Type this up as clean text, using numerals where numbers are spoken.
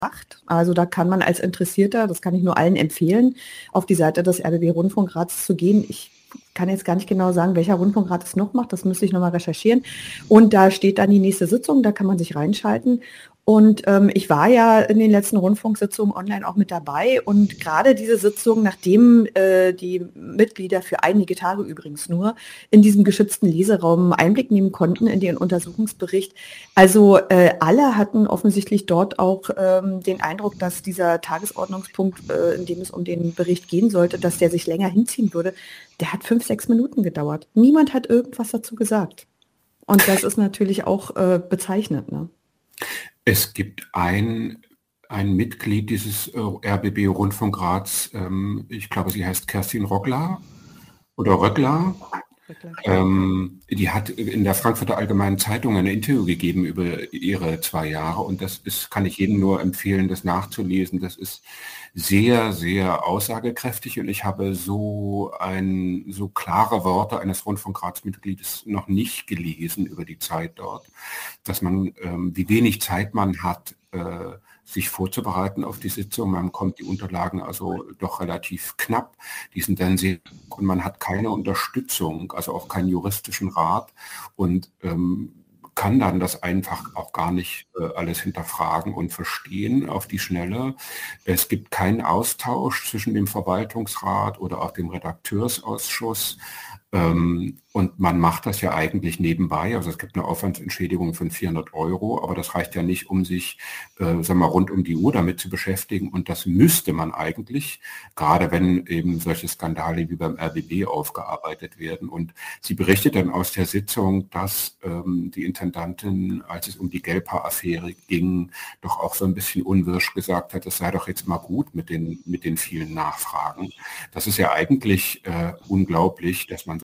Also da kann man als Interessierter, das kann ich nur allen empfehlen, auf die Seite des RBB-Rundfunkrats zu gehen. Ich kann jetzt gar nicht genau sagen, welcher Rundfunkrat es noch macht, das müsste ich nochmal recherchieren. Und da steht dann die nächste Sitzung, da kann man sich reinschalten. Und ich war ja in den letzten Rundfunksitzungen online auch mit dabei und gerade diese Sitzung, nachdem die Mitglieder für einige Tage übrigens nur in diesem geschützten Leseraum Einblick nehmen konnten in den Untersuchungsbericht, also alle hatten offensichtlich dort auch den Eindruck, dass dieser Tagesordnungspunkt, in dem es um den Bericht gehen sollte, dass der sich länger hinziehen würde, der hat 5-6 Minuten gedauert. Niemand hat irgendwas dazu gesagt. Und das ist natürlich auch bezeichnend, ne? Es gibt ein Mitglied dieses RBB-Rundfunkrats, ich glaube, sie heißt Kerstin Rockler oder Röckler. Die hat in der Frankfurter Allgemeinen Zeitung ein Interview gegeben über ihre 2 Jahre und kann ich jedem nur empfehlen, das nachzulesen. Das ist sehr, sehr aussagekräftig und ich habe so klare Worte eines Rundfunkratsmitgliedes noch nicht gelesen über die Zeit dort, dass man, wie wenig Zeit man hat, sich vorzubereiten auf die Sitzung. Man bekommt die Unterlagen also doch relativ knapp. Die sind dann sehr, und man hat keine Unterstützung, also auch keinen juristischen Rat und kann dann das einfach auch gar nicht alles hinterfragen und verstehen auf die Schnelle. Es gibt keinen Austausch zwischen dem Verwaltungsrat oder auch dem Redakteursausschuss. Und man macht das ja eigentlich nebenbei. Also es gibt eine Aufwandsentschädigung von 400 €, aber das reicht ja nicht, um sich, sagen wir mal, rund um die Uhr damit zu beschäftigen. Und das müsste man eigentlich, gerade wenn eben solche Skandale wie beim RBB aufgearbeitet werden. Und sie berichtet dann aus der Sitzung, dass die Intendantin, als es um die Gelbhaar-Affäre ging, doch auch so ein bisschen unwirsch gesagt hat, es sei doch jetzt mal gut mit den vielen Nachfragen. Das ist ja eigentlich unglaublich, dass man